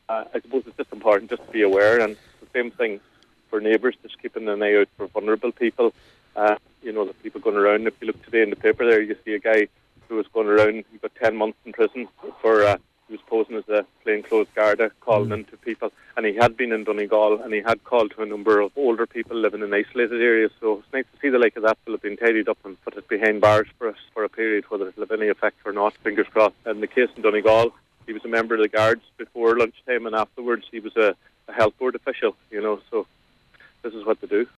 I suppose it's just important just to be aware, and the same thing for neighbours, just keeping an eye out for vulnerable people. The people going around. If you look today in the paper there, you see a guy who was going around, he got 10 months in prison for, he was posing as a plainclothes Garda, calling in to people, and he had been in Donegal, and he had called to a number of older people living in isolated areas, so it's nice to see the like of that will have been tidied up and put it behind bars for us for a period, whether it'll have any effect or not, fingers crossed. And the case in Donegal, he was a member of the Guards before lunchtime, and afterwards he was a health board official, so this is what to do.